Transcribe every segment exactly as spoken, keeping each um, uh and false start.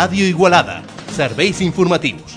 Ràdio Igualada. Serveis informatius.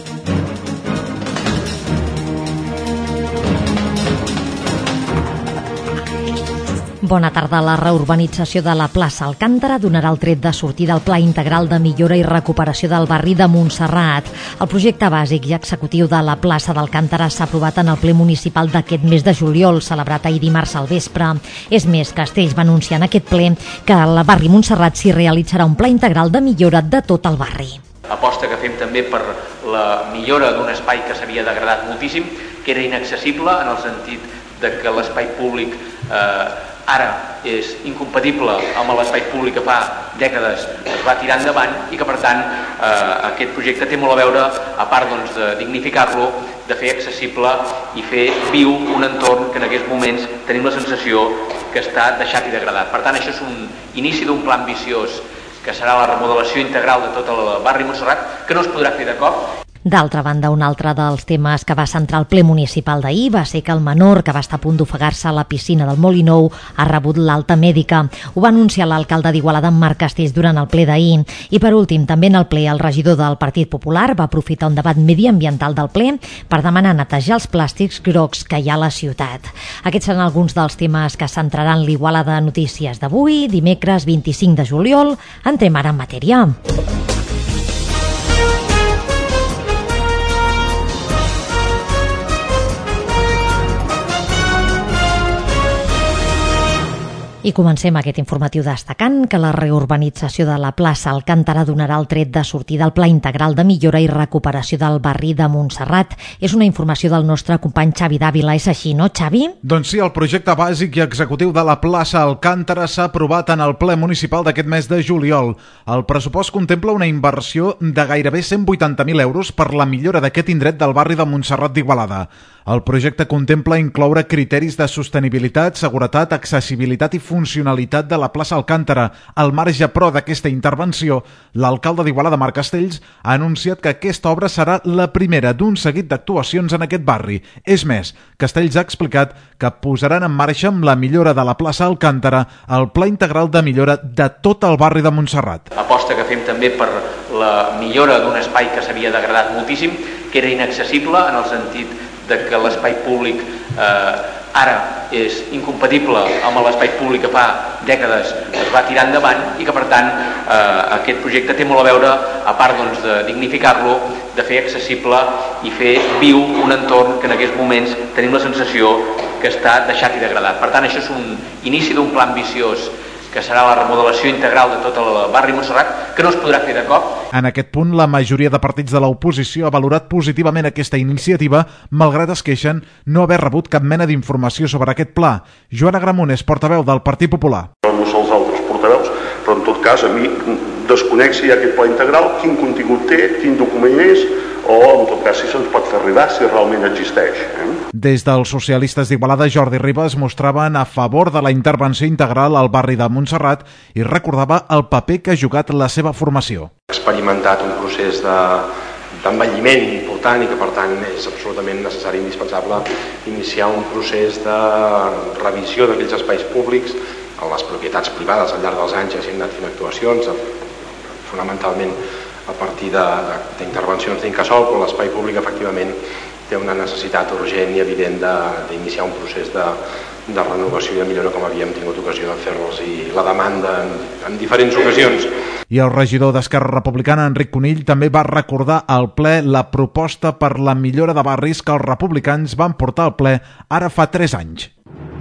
Bona tarda. La reurbanització de la plaça Alcántara donarà el tret de sortida al Pla Integral de Millora i Recuperació del barri de Montserrat. El projecte bàsic i executiu de la plaça d'Alcántara s'ha aprovat en el ple municipal d'aquest mes de juliol, celebrat ahir dimarts al vespre. És més, Castells va anunciar en aquest ple que al barri Montserrat s'hi realitzarà un pla integral de millora de tot el barri. Aposta que fem també per la millora d'un espai que s'havia degradat moltíssim, que era inaccessible en el sentit de que l'espai públic eh, ara és incompatible amb l'espai públic que fa dècades es va tirar endavant i que per tant eh, aquest projecte té molt a veure, a part doncs, de dignificar-lo, de fer accessible i fer viu un entorn que en aquests moments tenim la sensació que està deixat i degradat. Per tant, això és un inici d'un pla ambiciós que serà la remodelació integral de tot el barri Montserrat, que no es podrà fer de cop. D'altra banda, un altre dels temes que va centrar el ple municipal d'ahir va ser que el menor que va estar a punt d'ofegar-se a la piscina del Molinou ha rebut l'alta mèdica. Ho va anunciar l'alcalde d'Igualada, Marc Castells, durant el ple d'ahir. I per últim, també en el ple, el regidor del Partit Popular va aprofitar un debat mediambiental del ple per demanar netejar els plàstics grocs que hi ha a la ciutat. Aquests seran alguns dels temes que centraran l'Igualada Notícies d'avui, dimecres vint-i-cinc de juliol. Entrem ara en matèria. I comencem aquest informatiu destacant que la reurbanització de la plaça Alcántara donarà el tret de sortida al Pla Integral de Millora i Recuperació del barri de Montserrat. És una informació del nostre company Xavi Dávila. És així, no, Xavi? Doncs sí, el projecte bàsic i executiu de la plaça Alcántara s'ha aprovat en el ple municipal d'aquest mes de juliol. El pressupost contempla una inversió de gairebé cent vuitanta mil euros per la millora d'aquest indret del barri de Montserrat d'Igualada. El projecte contempla incloure criteris de sostenibilitat, seguretat, accessibilitat i funcionalitat de la plaça Alcántara. Al marge, però, d'aquesta intervenció, l'alcalde d'Igualada, Marc Castells, ha anunciat que aquesta obra serà la primera d'un seguit d'actuacions en aquest barri. És més, Castells ha explicat que posaran en marxa amb la millora de la plaça Alcántara el pla integral de millora de tot el barri de Montserrat. Aposta que fem també per la millora d'un espai que s'havia degradat moltíssim, que era inaccessible en el sentit de que l'espai públic eh, ara és incompatible amb l'espai públic que fa dècades es va tirar endavant i que per tant eh, aquest projecte té molt a veure, a part doncs, de dignificar-lo, de fer accessible i fer viu un entorn que en aquests moments tenim la sensació que està deixat i degradat. Per tant, això és un inici d'un pla ambiciós que serà la remodelació integral de tot el barri Montserrat, que no es podrà fer de cop. En aquest punt, la majoria de partits de l'oposició ha valorat positivament aquesta iniciativa, malgrat es queixen no haver rebut cap mena d'informació sobre aquest pla. Joan Agramunt és portaveu del Partit Popular. No són els altres portaveus, però en tot cas a mi desconec si hi ha aquest pla integral, quin contingut té, quin document és, o en tot cas si se'ns pot fer arribar, si realment existeix. Eh? Des dels socialistes d'Igualada, Jordi Ribas mostraven a favor de la intervenció integral al barri de Montserrat i recordava el paper que ha jugat la seva formació. Ha experimentat un procés de d'envelliment important i que per tant és absolutament necessari i indispensable iniciar un procés de revisió d'aquells espais públics a les propietats privades al llarg dels anys. Ja s'hi han anat fent actuacions, fonamentalment a partir d'intervencions d'Incasòl, però l'espai públic efectivament té una necessitat urgent i evident d'iniciar un procés de, de renovació i de millora, com havíem tingut ocasió de fer-los i la demanda en, en diferents ocasions. I el regidor d'Esquerra Republicana, Enric Conill, també va recordar al ple la proposta per la millora de barris que els republicans van portar al ple ara fa tres anys.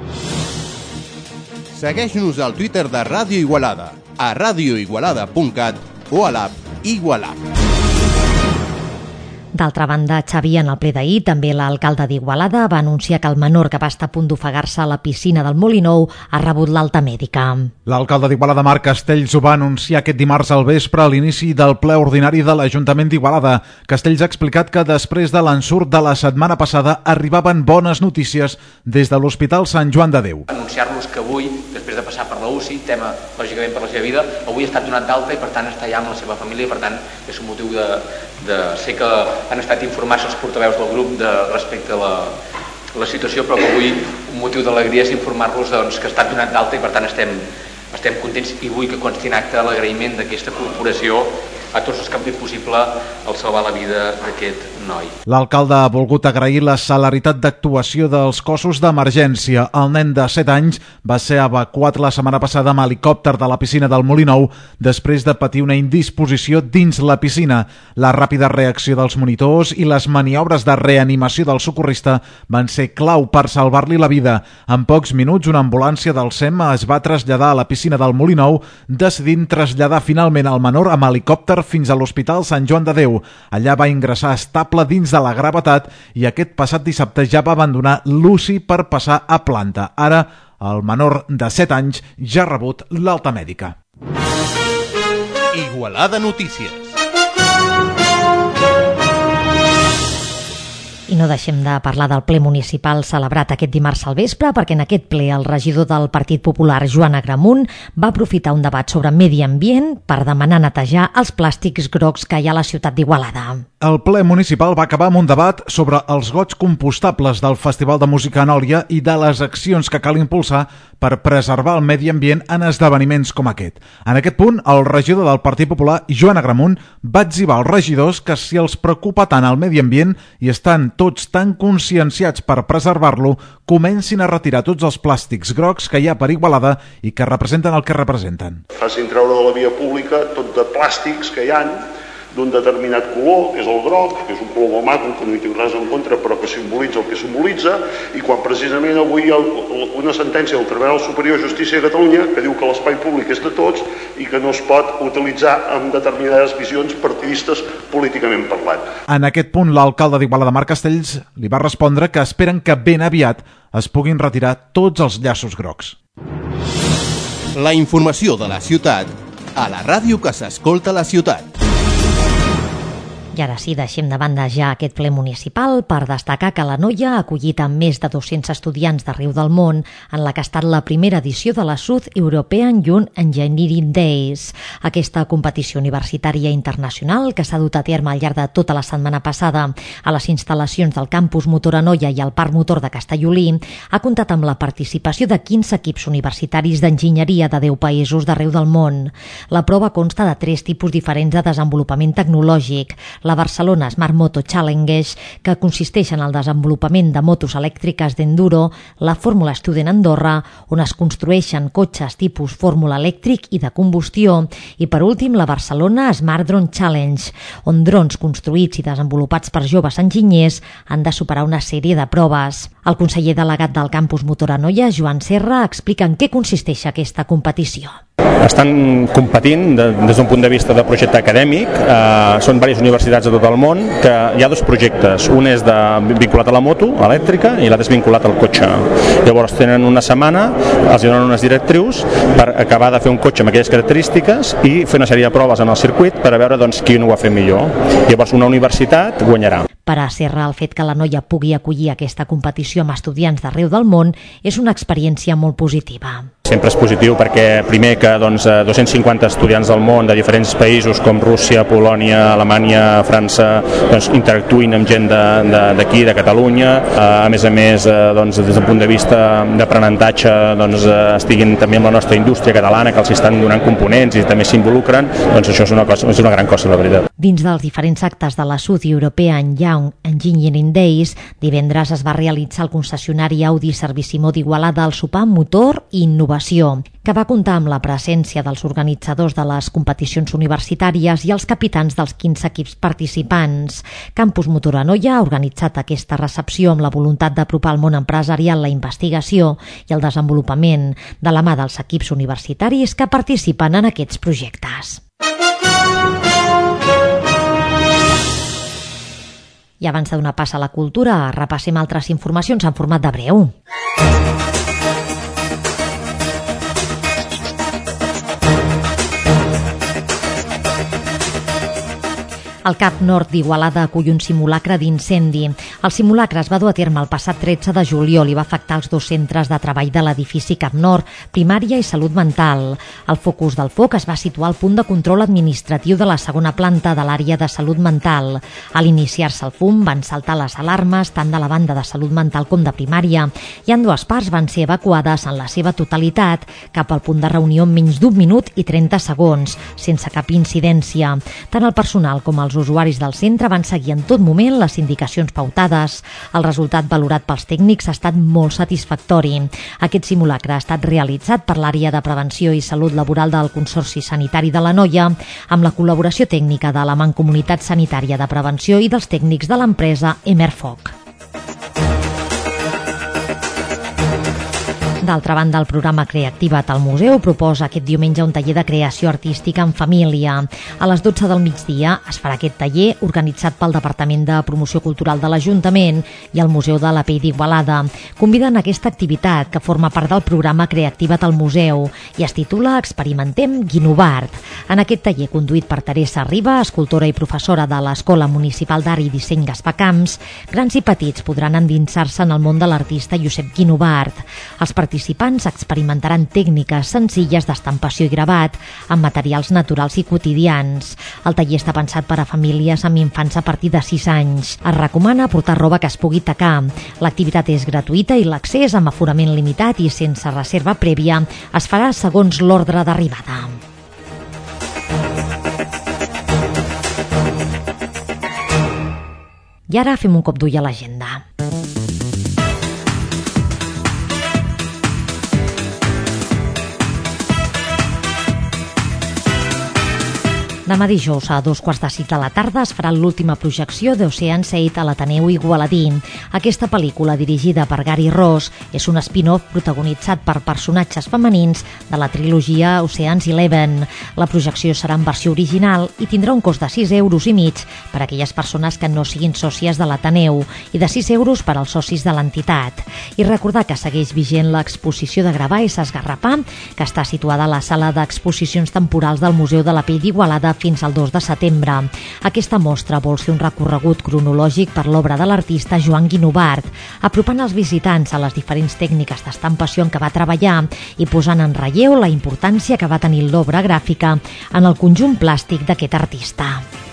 Segueix-nos al Twitter de Ràdio Igualada, a radio igualada punt cat o a l'app Igualab. D'altra banda, Xavi, en el ple d'ahir, també l'alcalde d'Igualada va anunciar que el menor que va estar a punt d'ofegar-se a la piscina del Molinou ha rebut l'alta mèdica. L'alcalde d'Igualada, Marc Castells, ho va anunciar aquest dimarts al vespre a l'inici del ple ordinari de l'Ajuntament d'Igualada. Castells ha explicat que després de l'ensurt de la setmana passada arribaven bones notícies des de l'Hospital Sant Joan de Déu. Anunciar-los que avui, després de passar per la U C I, tema lògicament per la seva vida, avui ha estat donat d'alta i per tant està ja amb la seva família i per tant és un motiu de, de ser que han estat informats els portaveus del grup de, respecte a la, la situació, però que avui un motiu d'alegria és informar-los doncs, que ha estat donat d'alta i per tant estem, estem contents i vull que consti en acte l'agraïment d'aquesta corporació a tots els que han fet possible el salvar la vida d'aquest noi. L'alcalde ha volgut agrair la celeritat d'actuació dels cossos d'emergència. El nen de set anys va ser evacuat la setmana passada amb helicòpter de la piscina del Molinou després de patir una indisposició dins la piscina. La ràpida reacció dels monitors i les maniobres de reanimació del socorrista van ser clau per salvar-li la vida. En pocs minuts, una ambulància del S E M es va traslladar a la piscina del Molinou, decidint traslladar finalment el menor amb helicòpter fins a l'Hospital Sant Joan de Déu. Allà va ingressar estable dins de la gravetat i aquest passat dissabte ja va abandonar l'U C I per passar a planta. Ara, el menor de set anys ja ha rebut l'alta mèdica. Igualada Notícies. I no deixem de parlar del ple municipal celebrat aquest dimarts al vespre, perquè en aquest ple el regidor del Partit Popular, Joan Agramunt, va aprofitar un debat sobre medi ambient per demanar netejar els plàstics grocs que hi ha a la ciutat d'Igualada. El ple municipal va acabar amb un debat sobre els gots compostables del Festival de Música Anòlia i de les accions que cal impulsar per preservar el medi ambient en esdeveniments com aquest. En aquest punt, el regidor del Partit Popular, Joan Agramunt, va etzibar als regidors que si els preocupa tant el medi ambient i estan tots tan conscienciats per preservar-lo, comencin a retirar tots els plàstics grocs que hi ha per Igualada i que representen el que representen. Facin treure de la via pública tot de plàstics que hi ha d'un determinat color, que és el groc, que és un color molt maco, que no hi tinc res en contra, però que simbolitza el que simbolitza, i quan precisament avui hi ha una sentència del Tribunal Superior de Justícia de Catalunya que diu que l'espai públic és de tots i que no es pot utilitzar amb determinades visions partidistes políticament parlant. En aquest punt, l'alcalde d'Igualada, Marc Castells, li va respondre que esperen que ben aviat es puguin retirar tots els llaços grocs. La informació de la ciutat a la ràdio que s'escolta a la ciutat. I ara sí, deixem de banda ja aquest ple municipal per destacar que la Noia ha acollit amb més de dos-cents estudiants d'arreu del món en la que ha estat la primera edició de la South European Young Engineering Days. Aquesta competició universitària internacional que s'ha dut a terme al llarg de tota la setmana passada a les instal·lacions del campus Motor Anoia i al Parc Motor de Castellolí ha comptat amb la participació de quinze equips universitaris d'enginyeria de deu països d'arreu del món. La prova consta de tres tipus diferents de desenvolupament tecnològic. La Barcelona Smart Moto Challenge, que consisteix en el desenvolupament de motos elèctriques d'enduro, la Fórmula Student Andorra, on es construeixen cotxes tipus Fórmula elèctric i de combustió, i per últim la Barcelona Smart Drone Challenge, on drons construïts i desenvolupats per joves enginyers han de superar una sèrie de proves. El conseller delegat del campus Motor Anoia, Joan Serra, explica en què consisteix aquesta competició. Estan competint de, des d'un punt de vista de projecte acadèmic. Eh, són diverses universitats de tot el món que hi ha dos projectes. Un és de, vinculat a la moto elèctrica i l'altre és vinculat al cotxe. Llavors tenen una setmana, els donen unes directrius per acabar de fer un cotxe amb aquelles característiques i fer una sèrie de proves en el circuit per a veure doncs, qui ho ha fet millor. Llavors una universitat guanyarà. Per a Serra, el fet que la Noia pugui acollir aquesta competició amb estudiants d'arreu del món és una experiència molt positiva. Sempre és positiu perquè, primer, que doncs, dos-cents cinquanta estudiants del món de diferents països com Rússia, Polònia, Alemanya, França, doncs, interactuïn amb gent d'aquí, de, de Catalunya. A més a més, doncs, des del punt de vista d'aprenentatge, doncs, estiguin també amb la nostra indústria catalana, que els estan donant components i també s'involucren, doncs això és una, cosa, és una gran cosa, la veritat. Dins dels diferents actes de la South European Young Engineering Days, divendres es va realitzar al concessionari Audi Servicimo d'Igualada el sopar Motor i Innovació, que va comptar amb la presència dels organitzadors de les competicions universitàries i els capitans dels quinze equips participants. Campus Motor Anoia ha organitzat aquesta recepció amb la voluntat d'apropar al món empresarial la investigació i el desenvolupament de la mà dels equips universitaris que participen en aquests projectes. I abans de donar pas a la cultura, repassem altres informacions en format de breu. El Cap Nord d'Igualada acull un simulacre d'incendi. El simulacre es va dur a terme el passat tretze de juliol i va afectar els dos centres de treball de l'edifici Cap Nord, Primària i Salut Mental. El focus del foc es va situar al punt de control administratiu de la segona planta de l'àrea de Salut Mental. A l'iniciar-se el fum van saltar les alarmes tant de la banda de Salut Mental com de Primària i ambdues parts van ser evacuades en la seva totalitat cap al punt de reunió en menys d'un minut i trenta segons, sense cap incidència. Tant el personal com els usuaris del centre van seguir en tot moment les indicacions pautades. El resultat valorat pels tècnics ha estat molt satisfactori. Aquest simulacre ha estat realitzat per l'àrea de prevenció i salut laboral del Consorci Sanitari de l'Anoia amb la col·laboració tècnica de la Mancomunitat Sanitària de Prevenció i dels tècnics de l'empresa Emerfoc. D'altra banda, el programa Creactiva't al Museu proposa aquest diumenge un taller de creació artística en família. A les dotze del migdia es farà aquest taller organitzat pel Departament de Promoció Cultural de l'Ajuntament i el Museu de la Pell d'Igualada. Conviden a aquesta activitat que forma part del programa Creactiva't al Museu i es titula Experimentem Guinovart. En aquest taller, conduït per Teresa Riba, escultora i professora de l'Escola Municipal d'Art i Disseny Gaspar Camps, grans i petits podran endinsar-se en el món de l'artista Josep Guinovart. Els participants experimentaran tècniques senzilles d'estampació i gravat amb materials naturals i quotidians. El taller està pensat per a famílies amb infants a partir de sis anys. Es recomana portar roba que es pugui tacar. L'activitat és gratuïta i l'accés amb aforament limitat i sense reserva prèvia es farà segons l'ordre d'arribada. I ara fem un cop d'ull a l'agenda. Demà dijous a dos quarts de sis de la tarda es farà l'última projecció d'Ocean's Eight a l'Ateneu Igualadí. Aquesta pel·lícula, dirigida per Gary Ross, és un spin-off protagonitzat per personatges femenins de la trilogia Ocean's Eleven. La projecció serà en versió original i tindrà un cost de sis euros i mig per a aquelles persones que no siguin sòcies de l'Ateneu i de sis euros per als socis de l'entitat. I recordar que segueix vigent l'exposició de Gravar i s'esgarrapar, que està situada a la sala d'exposicions temporals del Museu de la Pell d'Igualada fins al dos de setembre. Aquesta mostra vol ser un recorregut cronològic per l'obra de l'artista Joan Guinovart, apropant els visitants a les diferents tècniques d'estampació en què va treballar i posant en relleu la importància que va tenir l'obra gràfica en el conjunt plàstic d'aquest artista.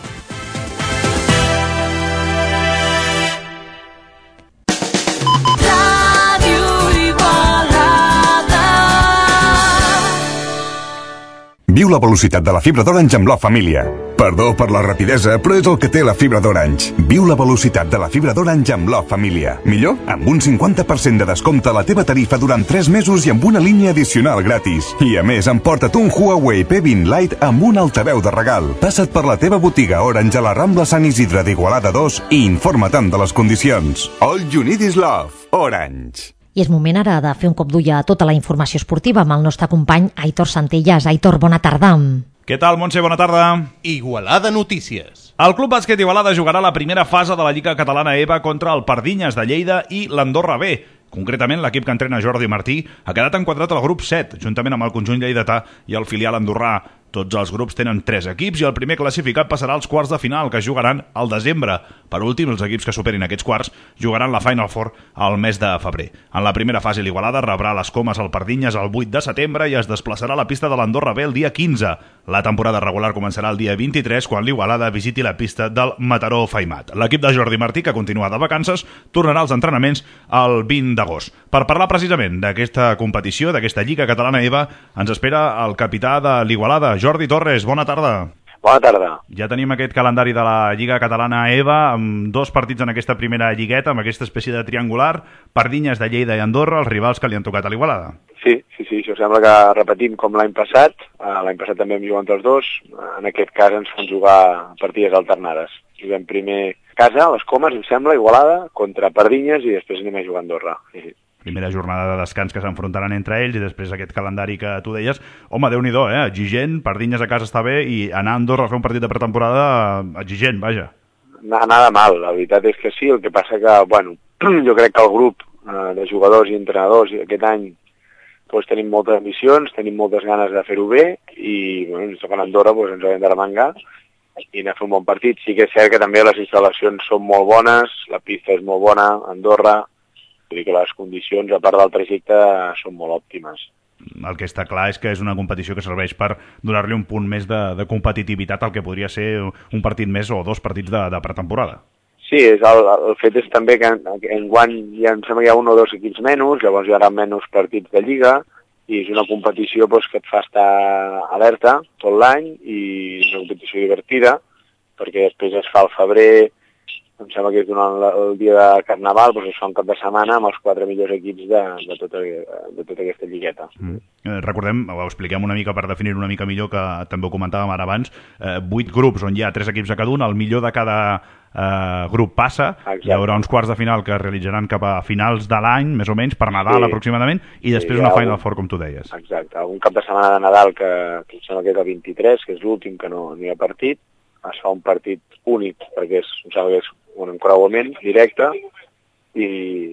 Viu la velocitat de la fibra d'Orange amb Love Família. Perdó per la rapidesa, però és el que té la fibra d'Orange. Viu la velocitat de la fibra d'Orange amb Love Família. Millor? Amb un cinquanta per cent de descompte a la teva tarifa durant tres mesos i amb una línia addicional gratis. I a més, emporta't un Huawei P vint Lite amb un altaveu de regal. Passa't per la teva botiga Orange a la Rambla Sant Isidre d'Igualada dos i informa-te'n de les condicions. All you need is love. Orange. I és moment ara de fer un cop d'ull a tota la informació esportiva amb el nostre company Aitor Centelles. Aitor, bona tarda. Què tal, Montse? Bona tarda. Igualada Notícies. El Club Bàsquet Igualada jugarà la primera fase de la Lliga Catalana EVA contra el Pardinyes de Lleida i l'Andorra B. Concretament, l'equip que entrena Jordi Martí ha quedat enquadrat al grup set, juntament amb el conjunt lleidatà i el filial andorrà. Tots els grups tenen tres equips i el primer classificat passarà als quarts de final, que jugaran al desembre. Per últim, els equips que superin aquests quarts jugaran la Final Four al mes de febrer. En la primera fase, l'Igualada rebrà les Comes al Pardinyes el vuit de setembre i es desplaçarà a la pista de l'Andorra B el dia quinze. La temporada regular començarà el dia vint-i-tres, quan l'Igualada visiti la pista del Mataró Faimat. L'equip de Jordi Martí, que continua de vacances, tornarà als entrenaments el vint d'agost. Per parlar precisament d'aquesta competició, d'aquesta Lliga Catalana EVA, ens espera el capità de l'Igualada, Jordi Torres. Bona tarda. Bona tarda. Ja tenim aquest calendari de la Lliga Catalana EVA amb dos partits en aquesta primera lligueta, amb aquesta espècie de triangular, Pardinyes de Lleida i Andorra, els rivals que li han tocat a l'Igualada. Sí, sí, sí, això sembla que repetim com l'any passat. L'any passat també hem jugat els dos. En aquest cas ens fan jugar partides alternades. Juguem primer casa, les Comes, em sembla, Igualada, contra Pardinyes i després anem a jugar a Andorra. Sí, sí. Primera jornada de descans que s'enfrontaran entre ells i després aquest calendari que tu deies. Home, Déu-n'hi-do, eh? Exigent, Pardinyes a casa està bé i anar a Andorra a fer un partit de pretemporada exigent, vaja. Nada mal, la veritat és que sí, el que passa que, bueno, jo crec que el grup eh, de jugadors i entrenadors aquest any doncs, tenim moltes ambicions, tenim moltes ganes de fer-ho bé i, bueno, ens toca a Andorra, doncs ens haurem de remengar i anar a fer un bon partit. Sí que és cert que també les instal·lacions són molt bones, la pista és molt bona, Andorra, vull dir que les condicions, a part del trajecte, són molt òptimes. El que està clar és que és una competició que serveix per donar-li un punt més de, de competitivitat al que podria ser un partit més o dos partits de, de pretemporada. Sí, és el, el fet és també que enguany ja em sembla que hi ha un o dos equips menys, llavors hi haurà menys partits de Lliga, i és una competició doncs, que et fa estar alerta tot l'any i és una competició divertida, perquè després es fa al febrer, em sembla que és durant el dia de Carnaval, doncs es fa un cap de setmana amb els quatre millors equips de, de, tota, de tota aquesta lligueta. Mm. Eh, recordem, ho expliquem una mica per definir una mica millor, que també ho comentàvem ara abans, eh, vuit grups on hi ha tres equips a cada un, el millor de cada eh, grup passa. Exacte. Hi haurà uns quarts de final que es realitzaran cap a finals de l'any, més o menys, per Nadal sí. aproximadament, i després sí, una Final un... Four, com tu deies. Exacte, un cap de setmana de Nadal que, que em sembla que és el vint-i-tres, que és l'últim que no, no hi ha partit, es fa un partit únic, perquè és, em sembla que és un encreuament directe i,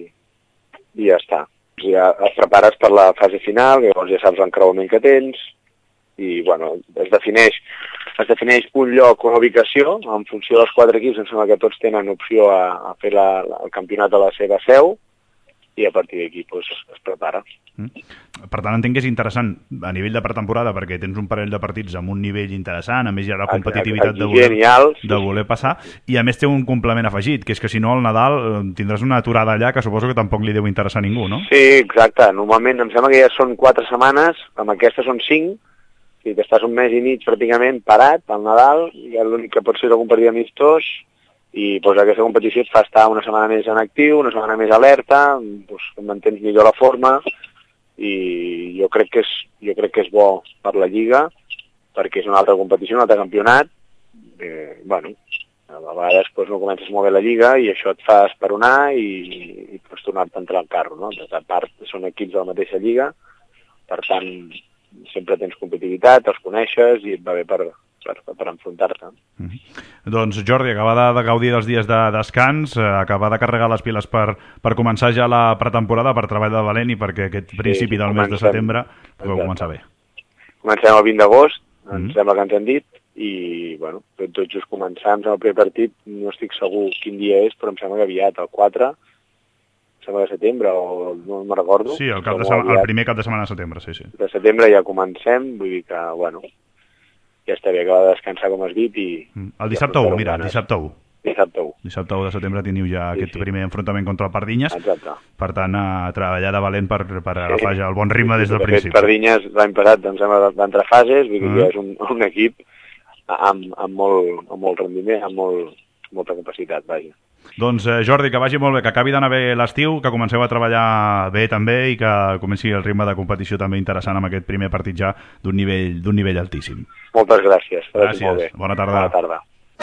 i ja està. Ja et prepares per la fase final, llavors ja saps l'encreuament que tens i bueno, es defineix, es defineix un lloc o una ubicació en funció dels quatre equips. Em sembla que tots tenen opció a, a fer la, la, el campionat a la seva seu i a partir d'aquí pues, es, es prepara. Mm. Per tant, entenc que és interessant a nivell de pretemporada perquè tens un parell de partits amb un nivell interessant, a més hi ha la competitivitat de voler, de voler passar, i a més té un complement afegit, que és que si no al Nadal tindràs una aturada allà que suposo que tampoc li deu interessar a ningú, no? Sí, exacte. Normalment em sembla que ja són quatre setmanes, amb aquesta són cinc, i que estàs un mes i mig pràcticament parat al Nadal, i l'únic que pot ser algun partit amistós, i doncs, aquesta competició et fa estar una setmana més en actiu, una setmana més alerta, doncs, mantens millor la forma, i jo crec que és, jo crec que és bo per la Lliga, perquè és una altra competició, un altre campionat. Eh, bueno, a vegades doncs, no comences molt bé la Lliga i això et fa esperonar i, i pots tornar-te a entrar al carro, no? A part, són equips de la mateixa Lliga, per tant, sempre tens competitivitat, els coneixes i et va bé per... Per, per enfrontar-te. Mm-hmm. Doncs Jordi, acabar de, de gaudir dels dies de descans, eh, acabar de carregar les piles per, per començar ja la pretemporada, per treball de valent i perquè aquest principi sí, del mes de setembre pugueu començar bé. Comencem el vint d'agost, mm-hmm. em sembla que ens han dit, i bueno, tot, tot just començant el primer partit, no estic segur quin dia és, però em sembla que aviat, el quatre, em sembla de setembre, o no me'n recordo. Sí, el, cap de setmana, el primer cap de setmana de setembre, sí, sí. De setembre ja comencem, vull dir que, bueno... ja estaria acabar de descansar, com has dit, i... El dissabte u, mira, el dissabte u. Dissabte u. Dissabte u de setembre teniu ja sí, aquest sí. primer enfrontament contra el Pardinyes. Exacte. Per tant, a treballar de valent per, per sí. agafar ja el bon ritme des del de principi. Fet, Pardinyes l'any passat, em sembla, va entrar fases, vull dir mm. que és un, un equip amb, amb, molt, amb molt rendiment, amb molt, molta capacitat, vaja. Doncs eh, Jordi, que vagi molt bé, que acabi d'anar bé l'estiu, que comenceu a treballar bé també i que comenci el ritme de competició també interessant amb aquest primer partit ja d'un nivell, d'un nivell altíssim. Moltes gràcies. Gràcies. Molt bé. Bona tarda. Bona tarda.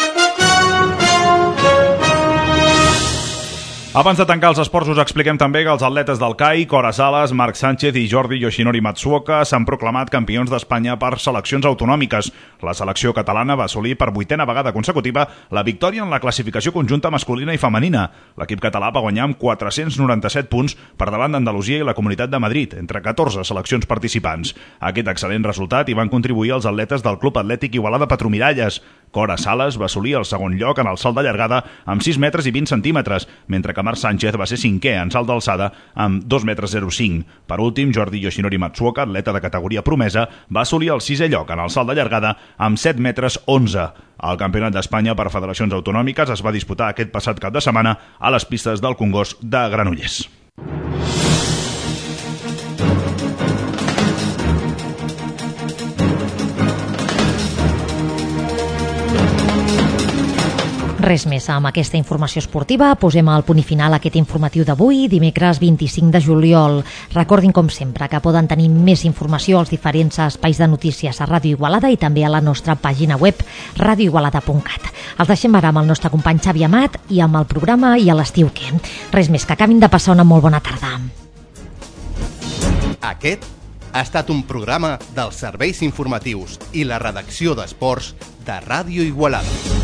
Abans de tancar els esports us expliquem també que els atletes del C A I, Cora Sales, Marc Sánchez i Jordi Yoshinori Matsuoka s'han proclamat campions d'Espanya per seleccions autonòmiques. La selecció catalana va assolir per vuitena vegada consecutiva la victòria en la classificació conjunta masculina i femenina. L'equip català va guanyar amb quatre-cents noranta-set punts per davant d'Andalusia i la Comunitat de Madrid, entre catorze seleccions participants. A aquest excel·lent resultat hi van contribuir els atletes del Club Atlètic Igualada Petromiralles. Cora Sales va assolir el segon lloc en el salt de llargada amb sis metres i vint centímetres, mentre que Marc Sánchez va ser cinquè en salt d'alçada amb dos metres zero cinc. Per últim, Jordi Yoshinori Matsuoka, atleta de categoria promesa, va assolir el sisè lloc en el salt de llargada amb set metres onze. El Campionat d'Espanya per Federacions Autonòmiques es va disputar aquest passat cap de setmana a les pistes del Congost de Granollers. Res més amb aquesta informació esportiva. Posem el punt i final a aquest informatiu d'avui, dimecres vint-i-cinc de juliol. Recordin, com sempre, que poden tenir més informació als diferents espais de notícies a Ràdio Igualada i també a la nostra pàgina web radio igualada punt cat. Els deixem ara amb el nostre company Xavi Amat i amb el programa I a l'estiu què. Res més, que acabin de passar una molt bona tarda. Aquest ha estat un programa dels serveis informatius i la redacció d'esports de Ràdio Igualada.